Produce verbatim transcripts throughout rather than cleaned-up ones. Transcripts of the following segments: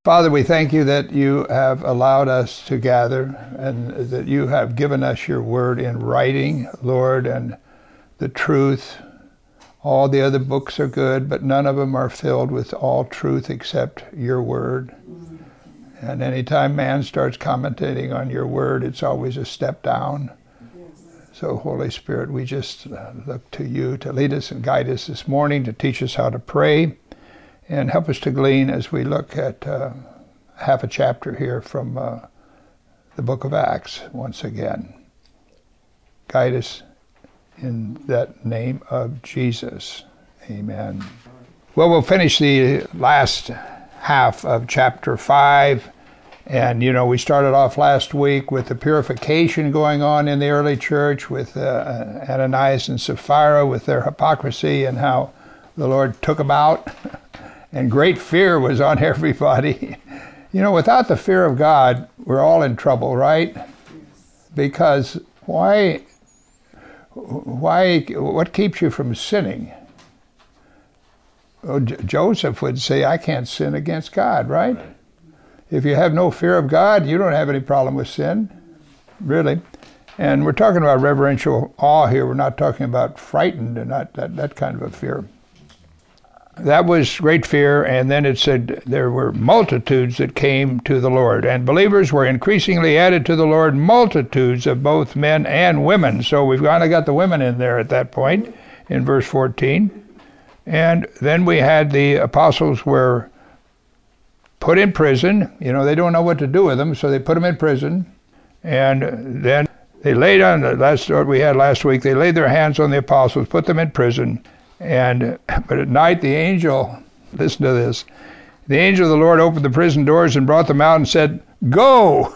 Father, we thank you that you have allowed us to gather and that you have given us your word in writing, Lord, and the truth. All the other books are good, but none of them are filled with all truth except your word. And anytime man starts commentating on your word, it's always a step down. So, Holy Spirit, we just look to you to lead us and guide us this morning, to teach us how to pray, and help us to glean as we look at uh, half a chapter here from uh, the book of Acts once again. Guide us in that name of Jesus. Amen. Well, we'll finish the last half of chapter five. And, you know, we started off last week with the purification going on in the early church with uh, Ananias and Sapphira with their hypocrisy and how the Lord took them out. And great fear was on everybody. You know, without the fear of God, we're all in trouble, right? Because why, why, what keeps you from sinning? Well, J- Joseph would say, I can't sin against God, right? right? If you have no fear of God, you don't have any problem with sin, really. And we're talking about reverential awe here. We're not talking about frightened and not that, that kind of a fear. That was great fear, and then it said there were multitudes that came to the Lord, and believers were increasingly added to the Lord, multitudes of both men and women. So we've kind of got the women in there at that point in verse fourteen. And then we had the apostles were put in prison. You know, they don't know what to do with them, so they put them in prison. And then they laid on, the last what we had last week, they laid their hands on the apostles, put them in prison. And but at night the angel, listen to this, the angel of the Lord opened the prison doors and brought them out and said, go,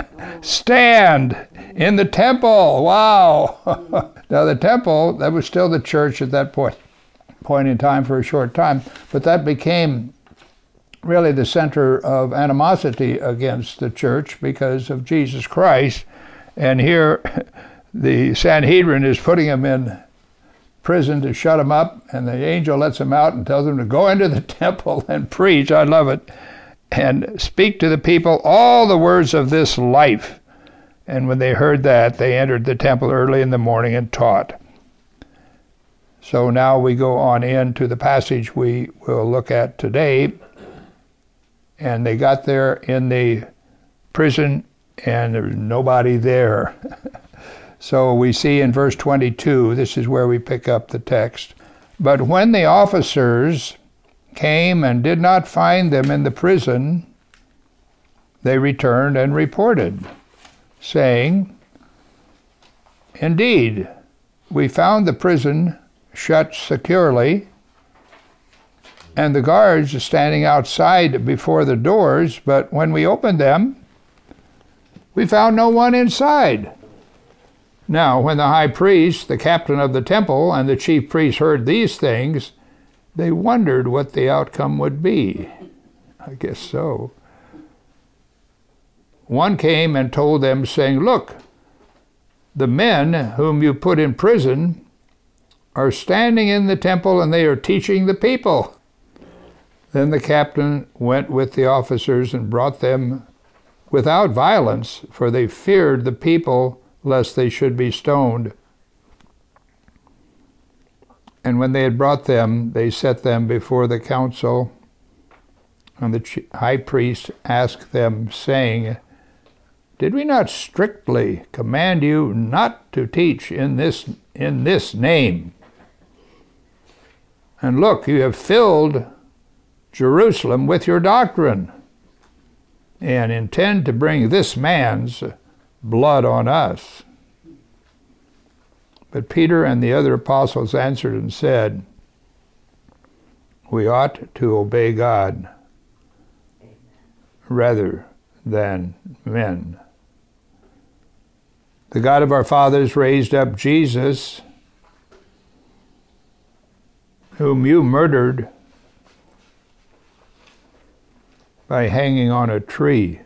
stand in the temple. Wow. Now the temple, that was still the church at that point, point in time for a short time, but that became really the center of animosity against the church because of Jesus Christ. And here the Sanhedrin is putting him in prison to shut him up, and the angel lets him out and tells him to go into the temple and preach, I love it, and speak to the people all the words of this life. And when they heard that, they entered the temple early in the morning and taught. So now we go on into the passage we will look at today. And they got there in the prison, and there was nobody there. So we see in verse twenty-two, this is where we pick up the text. But when the officers came and did not find them in the prison, they returned and reported, saying, indeed, we found the prison shut securely, and the guards standing outside before the doors, but when we opened them, we found no one inside. Now, when the high priest, the captain of the temple, and the chief priests heard these things, they wondered what the outcome would be. I guess so. One came and told them, saying, look, the men whom you put in prison are standing in the temple, and they are teaching the people. Then the captain went with the officers and brought them without violence, for they feared the people, lest they should be stoned. And when they had brought them, they set them before the council. And the high priest asked them, saying, did we not strictly command you not to teach in this, in this name? And look, you have filled Jerusalem with your doctrine, and intend to bring this man's blood on us. But Peter and the other apostles answered and said, we ought to obey God rather than men. The God of our fathers raised up Jesus, whom you murdered by hanging on a tree.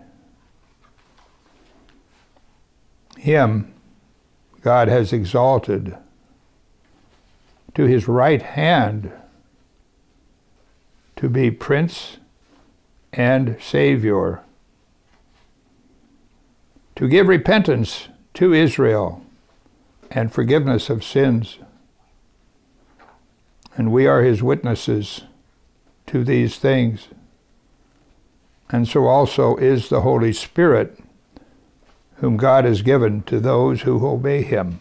Him God has exalted to his right hand to be Prince and Savior, to give repentance to Israel and forgiveness of sins. And we are his witnesses to these things. And so also is the Holy Spirit, whom God has given to those who obey him.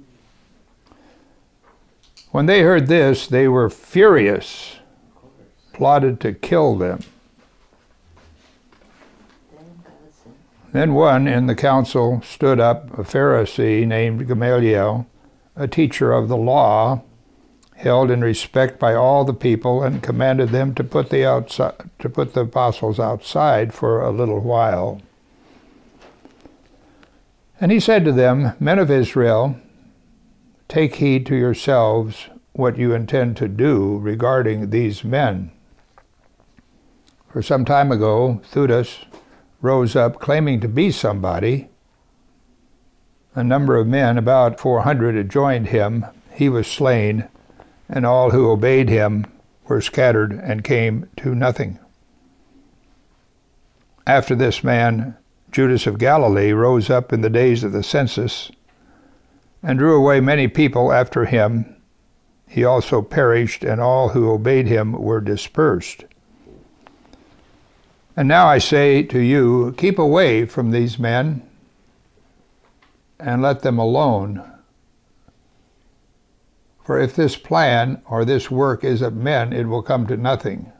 When they heard this, they were furious, plotted to kill them. Then one in the council stood up, a Pharisee named Gamaliel, a teacher of the law, held in respect by all the people, and commanded them to put the outside, to put the apostles outside for a little while. And he said to them, Men of Israel, take heed to yourselves what you intend to do regarding these men. For some time ago, Theudas rose up claiming to be somebody. A number of men, about four hundred, had joined him. He was slain, and all who obeyed him were scattered and came to nothing. After this man, Judas of Galilee, rose up in the days of the census and drew away many people after him. He also perished, and all who obeyed him were dispersed. And now I say to you, keep away from these men and let them alone. For if this plan or this work is of men, it will come to nothing.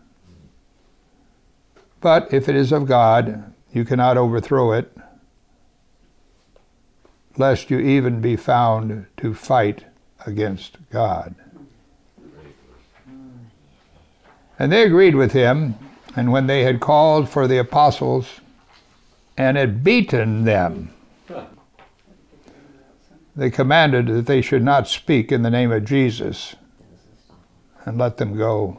But if it is of God, you cannot overthrow it, lest you even be found to fight against God. And they agreed with him, and when they had called for the apostles and had beaten them, they commanded that they should not speak in the name of Jesus, and let them go.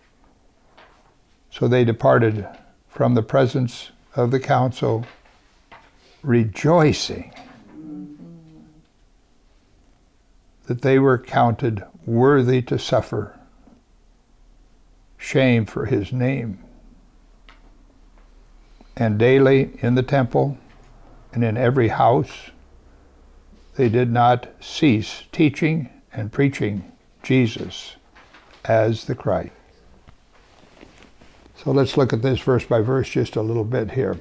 So they departed from the presence of the council, rejoicing that they were counted worthy to suffer shame for his name. And daily in the temple and in every house they did not cease teaching and preaching Jesus as the Christ. So let's look at this verse by verse just a little bit here.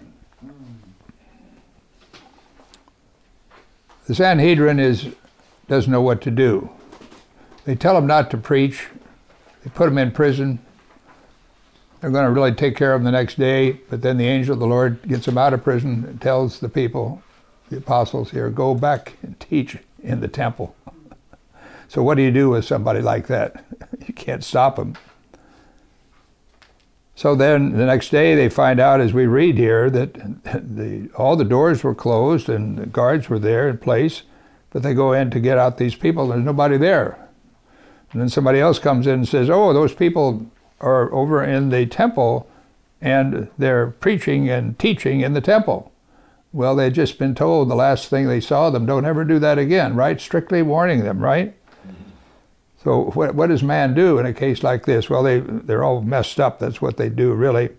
The Sanhedrin is doesn't know what to do. They tell them not to preach. They put them in prison. They're going to really take care of them the next day, but then the angel of the Lord gets them out of prison and tells the people, the apostles here, go back and teach in the temple. So what do you do with somebody like that? You can't stop them. So then the next day they find out, as we read here, that the, all the doors were closed and the guards were there in place, but they go in to get out these people and there's nobody there. And then somebody else comes in and says, oh, those people are over in the temple and they're preaching and teaching in the temple. Well, they'd just been told the last thing they saw them, don't ever do that again, right? Strictly warning them, right? So what, what does man do in a case like this? Well, they, they're all messed up. That's what they do, really.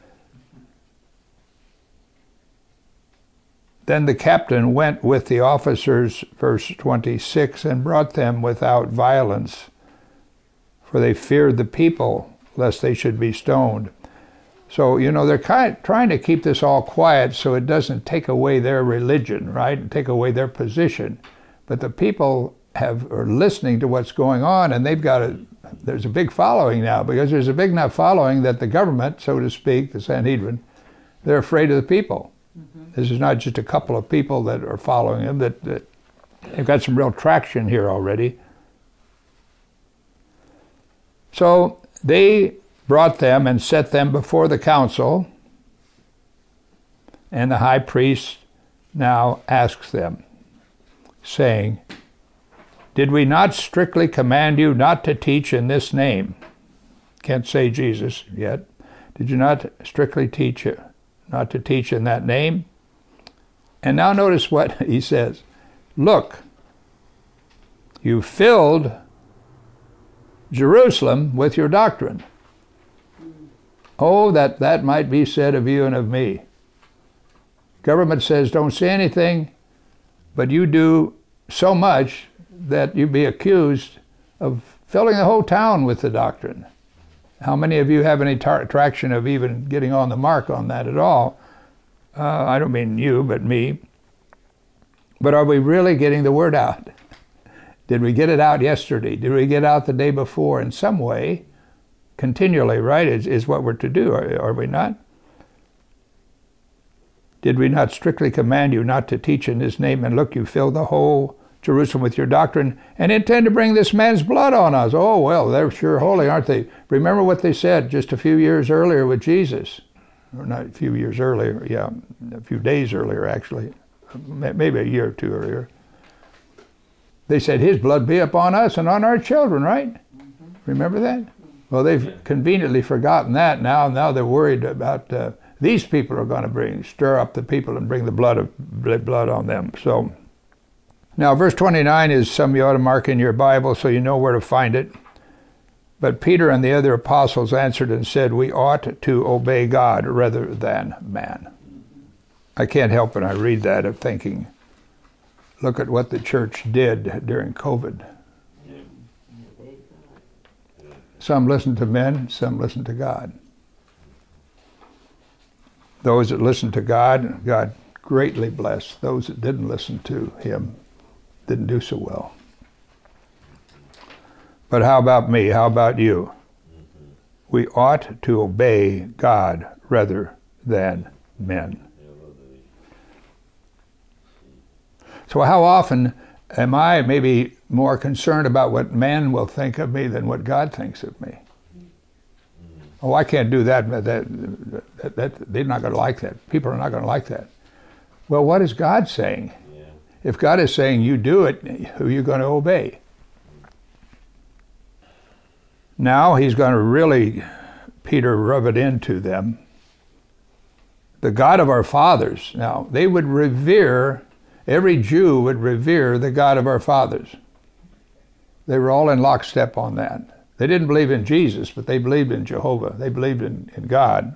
Then the captain went with the officers, verse twenty-six, and brought them without violence, for they feared the people, lest they should be stoned. So, you know, they're kind of trying to keep this all quiet so it doesn't take away their religion, right, and take away their position. But the people have are listening to what's going on, and they've got a, there's a big following now, because there's a big enough following that the government, so to speak, the Sanhedrin, they're afraid of the people. Mm-hmm. This is not just a couple of people that are following them, that, that they've got some real traction here already. So they brought them and set them before the council, and the high priest now asks them, saying, did we not strictly command you not to teach in this name? Can't say Jesus yet. Did you not strictly teach it, not to teach in that name? And now notice what he says. Look, you filled Jerusalem with your doctrine. Oh, that, that might be said of you and of me. Government says don't say anything, but you do so much that you be accused of filling the whole town with the doctrine. How many of you have any tar- traction of even getting on the mark on that at all? Uh, I don't mean you, but me. But are we really getting the word out? Did we get it out yesterday? Did we get out the day before? In some way, continually, right, is, is what we're to do, are, are we not? Did we not strictly command you not to teach in his name? And look, you fill the whole Jerusalem with your doctrine and intend to bring this man's blood on us. Oh, well, they're sure holy, aren't they? Remember what they said just a few years earlier with Jesus. Or not a few years earlier, yeah, a few days earlier, actually. Maybe a year or two earlier. They said, his blood be upon us and on our children, right? Mm-hmm. Remember that? Well, they've yeah. conveniently forgotten that now. Now they're worried about uh, these people are going to bring, stir up the people and bring the blood of blood on them. So, now verse twenty-nine is some you ought to mark in your Bible so you know where to find it. But Peter and the other apostles answered and said, we ought to obey God rather than man. I can't help when I read that of thinking, look at what the church did during COVID. Some listened to men, some listened to God. Those that listened to God, God greatly blessed. Those that didn't listen to him didn't do so well. But how about me? How about you? We ought to obey God rather than men. So how often am I maybe more concerned about what man will think of me than what God thinks of me? Oh, I can't do that. That, that, that they're not going to like that. People are not going to like that. Well, what is God saying? Yeah. If God is saying you do it, who are you going to obey? Now he's going to really, Peter, rub it into them. The God of our fathers. Now, they would revere, every Jew would revere the God of our fathers. They were all in lockstep on that. They didn't believe in Jesus, but they believed in Jehovah. They believed in, in God.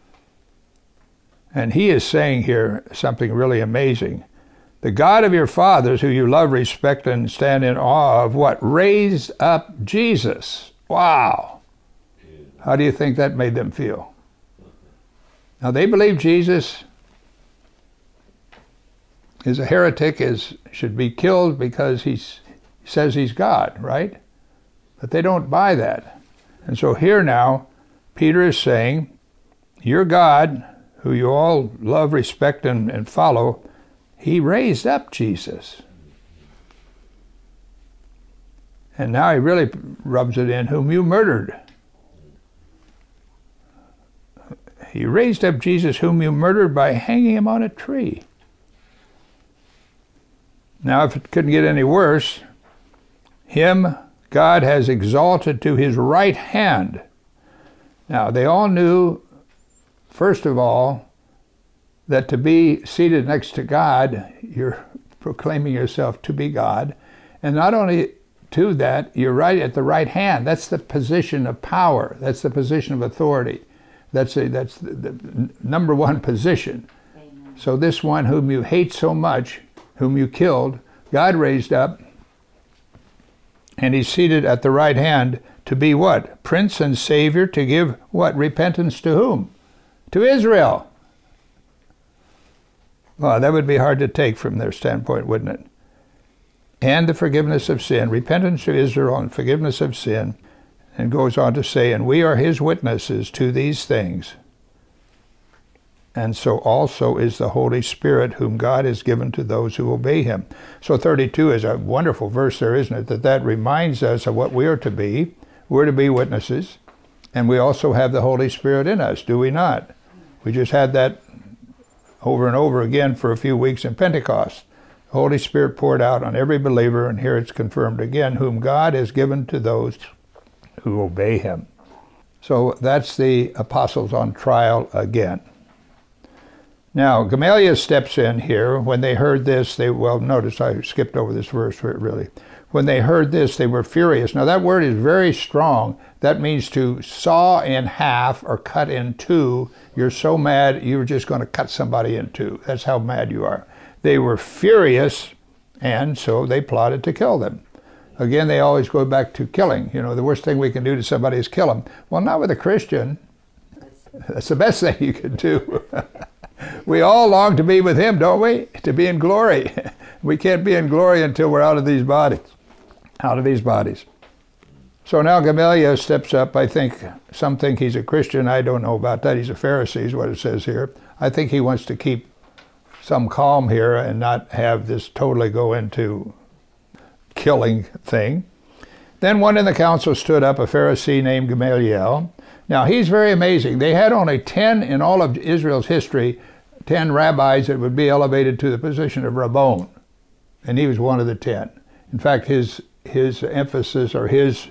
And he is saying here something really amazing. The God of your fathers, who you love, respect, and stand in awe of, what? Raised up Jesus. Wow. How do you think that made them feel? Now, they believe Jesus is a heretic, is should be killed because he's, he says he's God, right? But they don't buy that. And so here now, Peter is saying, your God, who you all love, respect, and, and follow, he raised up Jesus. And now he really rubs it in, whom you murdered. He raised up Jesus, whom you murdered by hanging him on a tree. Now, if it couldn't get any worse, him God has exalted to his right hand. Now, they all knew, first of all, that to be seated next to God, you're proclaiming yourself to be God. And not only to that, you're right at the right hand. That's the position of power. That's the position of authority. That's, a, that's the, the number one position. Amen. So this one whom you hate so much, whom you killed, God raised up, and he's seated at the right hand to be what? Prince and Savior, to give what? Repentance to whom? To Israel. Well, that would be hard to take from their standpoint, wouldn't it? And the forgiveness of sin. Repentance to Israel and forgiveness of sin. And goes on to say, and we are his witnesses to these things. And so also is the Holy Spirit, whom God has given to those who obey him. So thirty-two is a wonderful verse there, isn't it? That that reminds us of what we are to be. We're to be witnesses. And we also have the Holy Spirit in us, do we not? We just had that over and over again for a few weeks in Pentecost. The Holy Spirit poured out on every believer, and here it's confirmed again, whom God has given to those who obey him. So that's the apostles on trial again. Now, Gamaliel steps in here. When they heard this, they, well, notice I skipped over this verse really. When they heard this, they were furious. Now that word is very strong. That means to saw in half or cut in two. You're so mad, you're just going to cut somebody in two. That's how mad you are. They were furious, and so they plotted to kill them. Again, they always go back to killing. You know, the worst thing we can do to somebody is kill them. Well, not with a Christian. That's the best thing you can do. We all long to be with him, don't we? To be in glory. We can't be in glory until we're out of these bodies. Out of these bodies. So now Gamaliel steps up. I think some think he's a Christian. I don't know about that. He's a Pharisee is what it says here. I think he wants to keep some calm here and not have this totally go into killing thing. Then one in the council stood up, a Pharisee named Gamaliel. Now he's very amazing. They had only ten in all of Israel's history, ten rabbis that would be elevated to the position of Rabbon. And he was one of the ten. In fact, his his emphasis or his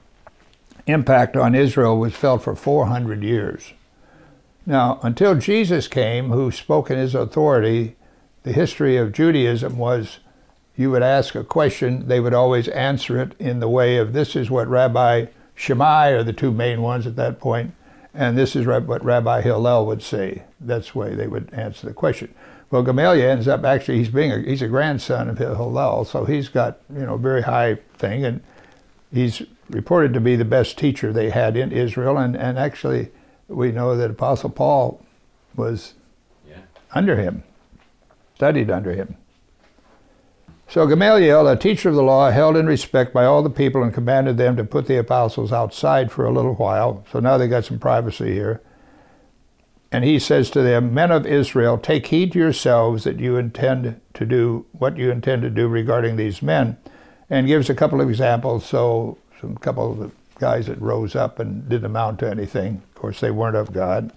impact on Israel was felt for four hundred years. Now, until Jesus came, who spoke in his authority, the history of Judaism was you would ask a question, they would always answer it in the way of this is what Rabbi Shammai are the two main ones at that point, and this is what Rabbi Hillel would say. That's the way they would answer the question. Well, Gamaliel ends up actually, he's being a, he's a grandson of Hillel, so he's got, you know, a very high thing, and he's reported to be the best teacher they had in Israel, and, and actually we know that Apostle Paul was yeah. under him, studied under him. So Gamaliel, a teacher of the law, held in respect by all the people and commanded them to put the apostles outside for a little while. So now they got some privacy here. And he says to them, men of Israel, take heed to yourselves that you intend to do what you intend to do regarding these men. And gives a couple of examples. So some couple of the guys that rose up and didn't amount to anything. Of course, they weren't of God.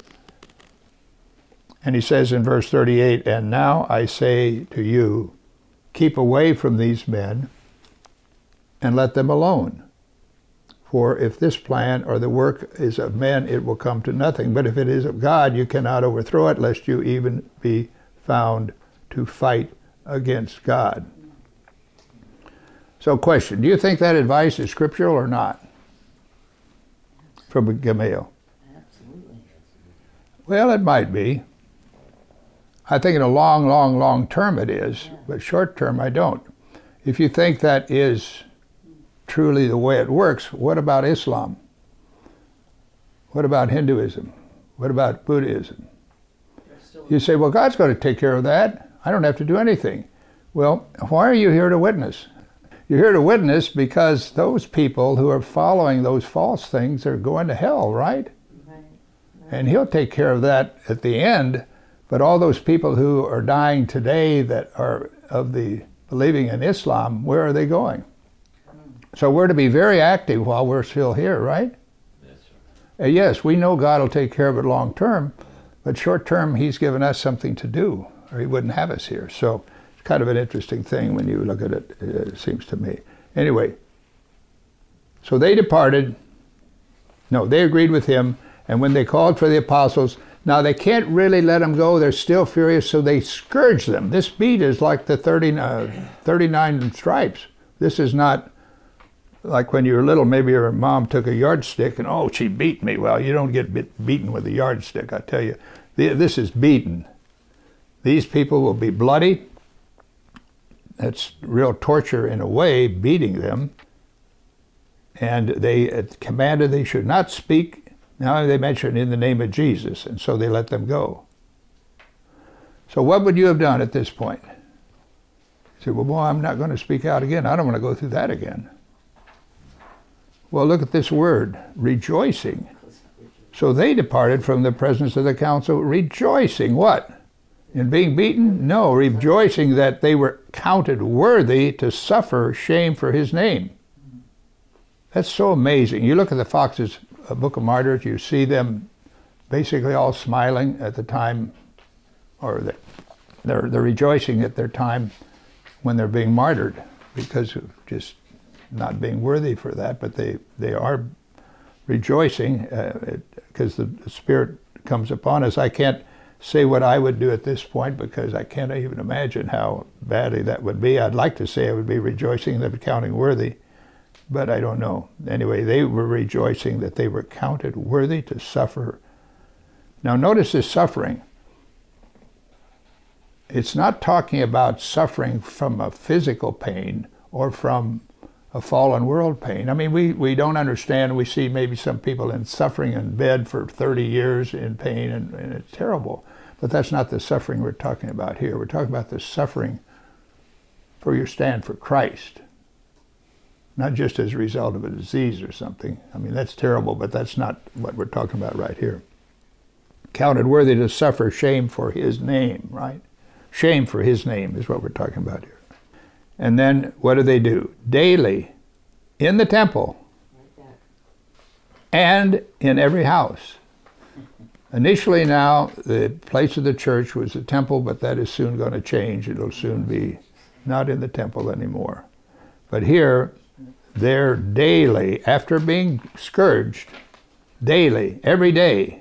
And he says in verse thirty-eight, and now I say to you, keep away from these men and let them alone. For if this plan or the work is of men, it will come to nothing. But if it is of God, you cannot overthrow it, lest you even be found to fight against God. So question, do you think that advice is scriptural or not? From Gamaliel? Absolutely. Well, it might be. I think in a long, long, long term it is, yeah. But short term I don't. If you think that is truly the way it works, what about Islam? What about Hinduism? What about Buddhism? You say, well, God's going to take care of that. I don't have to do anything. Well, why are you here to witness? You're here to witness because those people who are following those false things are going to hell, right? Right. Right. And he'll take care of that at the end. But all those people who are dying today that are of the believing in Islam, where are they going? So we're to be very active while we're still here, right? Yes, sir. Uh, yes, we know God will take care of it long term, but short term he's given us something to do, or he wouldn't have us here. So it's kind of an interesting thing when you look at it, it seems to me. Anyway, so they departed. No, they agreed with him, and when they called for the apostles, now they can't really let them go. They're still furious, so they scourge them. This beat is like the thirty, uh, thirty-nine stripes. This is not like when you were little, maybe your mom took a yardstick and, oh, she beat me. Well, you don't get bit beaten with a yardstick, I tell you. This is beaten. These people will be bloody. That's real torture in a way, beating them. And they commanded they should not speak. Now they mention in the name of Jesus, and so they let them go. So what would you have done at this point? You say, well, boy, I'm not going to speak out again. I don't want to go through that again. Well, look at this word, rejoicing. So they departed from the presence of the council, rejoicing what? In being beaten? No, rejoicing that they were counted worthy to suffer shame for his name. That's so amazing. You look at the Fox's uh, Book of Martyrs, you see them basically all smiling at the time, or they're, they're, they're rejoicing at their time when they're being martyred because of just not being worthy for that, but they, they are rejoicing because uh, the, the Spirit comes upon us. I can't say what I would do at this point because I can't even imagine how badly that would be. I'd like to say I would be rejoicing that counting worthy, but I don't know. Anyway, they were rejoicing that they were counted worthy to suffer. Now notice this suffering. It's not talking about suffering from a physical pain or from a fallen world pain. I mean, we, we don't understand. We see maybe some people in suffering in bed for thirty years in pain, and, and it's terrible. But that's not the suffering we're talking about here. We're talking about the suffering for your stand for Christ, not just as a result of a disease or something. I mean, that's terrible, but that's not what we're talking about right here. Counted worthy to suffer shame for his name, right? Shame for his name is what we're talking about here. And then what do they do? Daily in the temple and in every house. Initially now, the place of the church was the temple, but that is soon going to change. It'll soon be not in the temple anymore. But here, they're daily, after being scourged, daily, every day,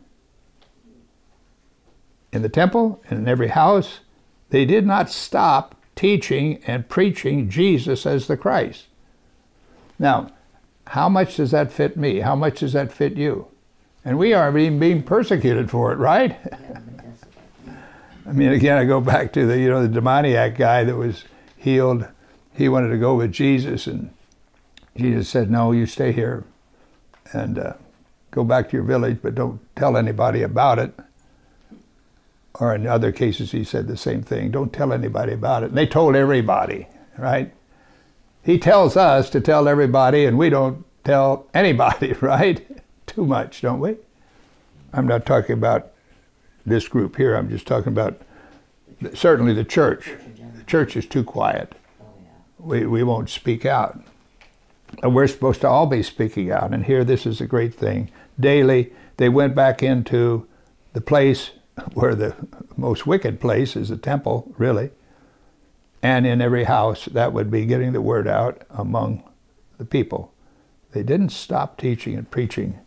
in the temple and in every house, they did not stop teaching and preaching Jesus as the Christ. Now, how much does that fit me? How much does that fit you? And we are being, being persecuted for it, right? I mean, again, I go back to the, you know, the demoniac guy that was healed. He wanted to go with Jesus, and Jesus said, no, you stay here and uh, go back to your village, but don't tell anybody about it. Or in other cases, he said the same thing. Don't tell anybody about it. And they told everybody, right? He tells us to tell everybody, and we don't tell anybody, right? Too much, don't we? I'm not talking about this group here. I'm just talking about certainly the church. The church is too quiet. We, we won't speak out. And we're supposed to all be speaking out. And here, this is a great thing. Daily, they went back into the place where the most wicked place is the temple, really. And in every house, that would be getting the word out among the people. They didn't stop teaching and preaching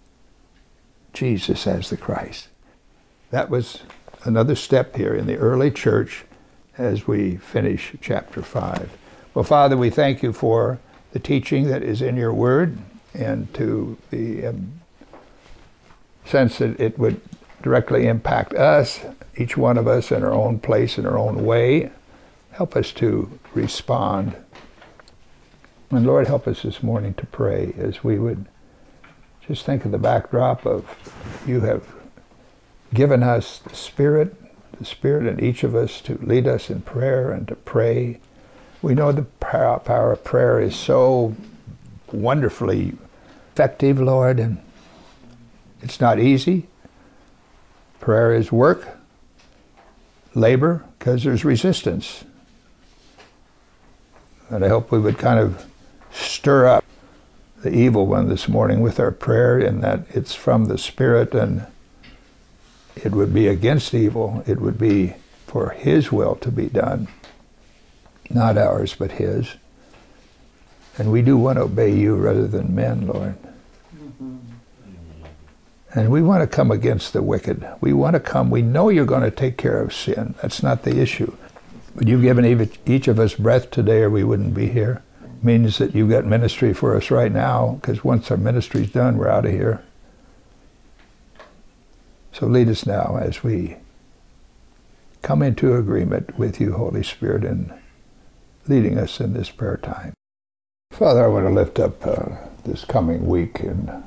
Jesus as the Christ. That was another step here in the early church as we finish chapter five. Well, Father, we thank you for the teaching that is in your word, and to the um, sense that it would directly impact us, each one of us in our own place, in our own way. Help us to respond. And Lord, help us this morning to pray as we would just think of the backdrop of you have given us the Spirit, the Spirit in each of us to lead us in prayer and to pray. We know the power of prayer is so wonderfully effective, Lord, and it's not easy. Prayer is work, labor, because there's resistance. And I hope we would kind of stir up the evil one this morning with our prayer, in that it's from the Spirit, and it would be against evil. It would be for His will to be done, not ours, but His. And we do want to obey you rather than men, Lord. And we want to come against the wicked. We want to come. We know you're going to take care of sin. That's not the issue. But you've given each of us breath today, or we wouldn't be here. It means that you've got ministry for us right now, because once our ministry's done, we're out of here. So lead us now as we come into agreement with you, Holy Spirit, in leading us in this prayer time. Father, I want to lift up uh, this coming week in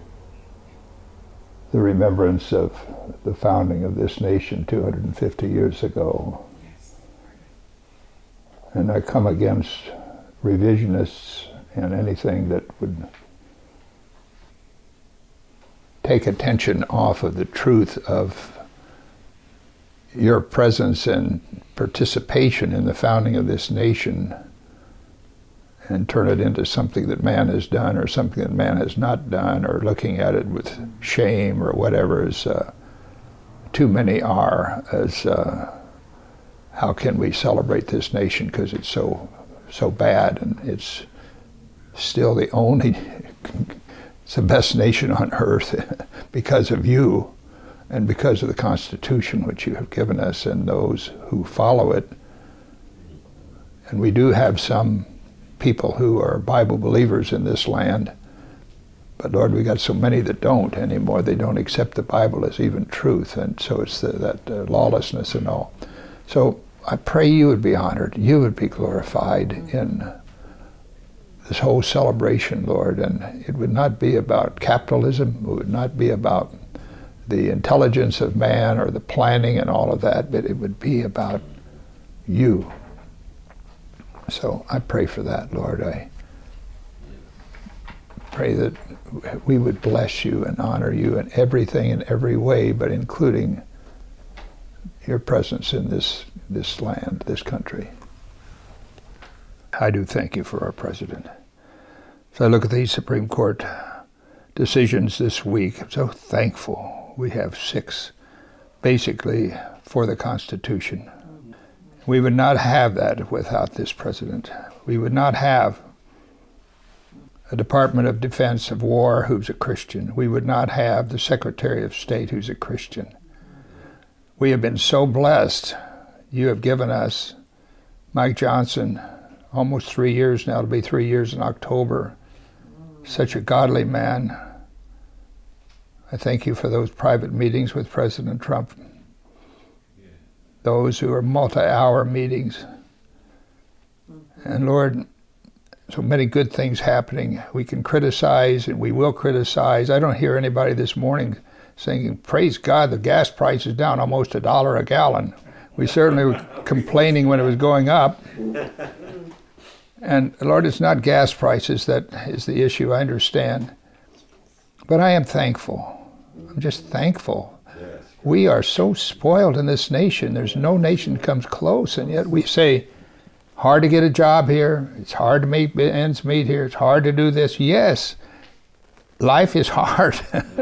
the remembrance of the founding of this nation two hundred fifty years ago. And I come against revisionists and anything that would take attention off of the truth of your presence and participation in the founding of this nation, and turn it into something that man has done or something that man has not done, or looking at it with shame or whatever, as uh, too many are, as uh, how can we celebrate this nation because it's so so bad, and it's still the only, it's the best nation on earth because of you and because of the Constitution which you have given us and those who follow it. And we do have some people who are Bible believers in this land, but Lord, we got so many that don't anymore. They don't accept the Bible as even truth, and so it's the, that uh, lawlessness and all. So I pray you would be honored, you would be glorified in this whole celebration, Lord, and it would not be about capitalism, it would not be about the intelligence of man or the planning and all of that, but it would be about you. So I pray for that, Lord. I pray that we would bless you and honor you in everything, in every way, but including your presence in this, this land, this country. I do thank you for our president. So I look at these Supreme Court decisions this week. I'm so thankful we have six, basically, for the Constitution. We would not have that without this president. We would not have a Department of Defense of War who's a Christian. We would not have the Secretary of State who's a Christian. We have been so blessed. You have given us Mike Johnson, almost three years now, it'll be three years in October. Such a godly man. I thank you for those private meetings with President Trump. Those who are multi-hour meetings. And Lord, so many good things happening. We can criticize and we will criticize. I don't hear anybody this morning saying, praise God, the gas price is down almost a dollar a gallon. We certainly were complaining when it was going up. And Lord, it's not gas prices that is the issue, I understand. But I am thankful. I'm just thankful. Yes. We are so spoiled in this nation. There's no nation comes close, and yet we say, hard to get a job here. It's hard to make ends meet here. It's hard to do this. Yes, life is hard.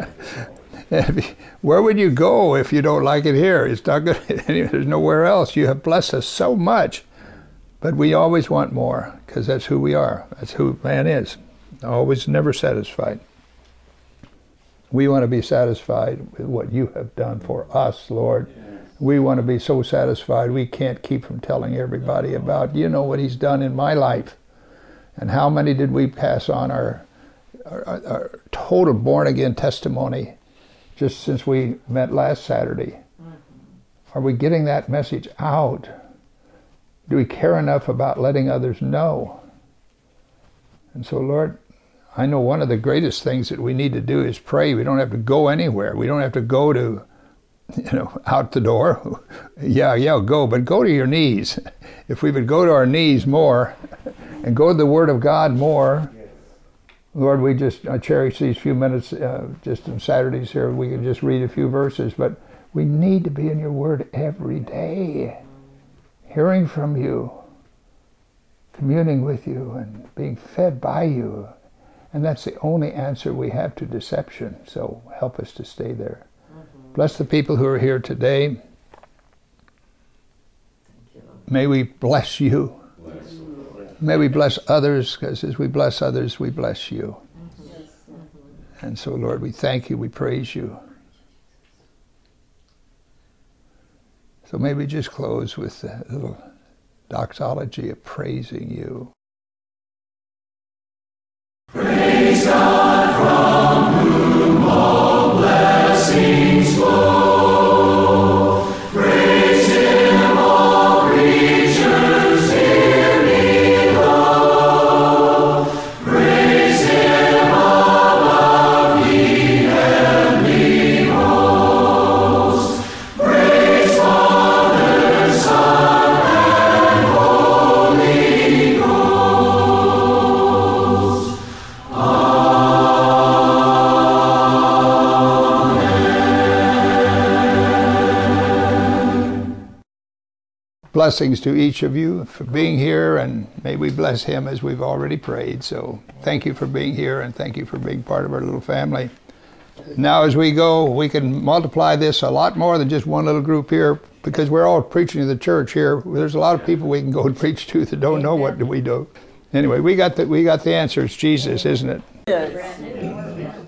Where would you go if you don't like it here? It's not good. There's nowhere else. You have blessed us so much. But we always want more, because that's who we are. That's who man is. Always never satisfied. We want to be satisfied with what you have done for us, Lord. We want to be so satisfied we can't keep from telling everybody about, you know, what he's done in my life. And how many did we pass on our, our, our total born-again testimony just since we met last Saturday? Are we getting that message out? Do we care enough about letting others know? And so, Lord, I know one of the greatest things that we need to do is pray. We don't have to go anywhere. We don't have to go to, you know, out the door. yeah, yeah, go, but go to your knees. If we would go to our knees more and go to the Word of God more, Lord, we just I cherish these few minutes uh, just on Saturdays here. We can just read a few verses, but we need to be in your Word every day. Hearing from you, communing with you, and being fed by you. And that's the only answer we have to deception. So help us to stay there. Mm-hmm. Bless the people who are here today. May we bless you. Bless. May we bless others, because as we bless others, we bless you. Mm-hmm. And so, Lord, we thank you, we praise you. So maybe we just close with a little doxology of praising you. Praise God from whom all blessings flow. Praise him, all creatures here below. Praise him above ye heavenly hosts. Praise Father, Son, and Holy Ghost. Blessings to each of you for being here, and may we bless him as we've already prayed. So thank you for being here, and thank you for being part of our little family. Now as we go, we can multiply this a lot more than just one little group here, because we're all preaching to the church here. There's a lot of people we can go and preach to that don't know what we do. Anyway, we got the, we got the answer. It's Jesus, isn't it? Yes.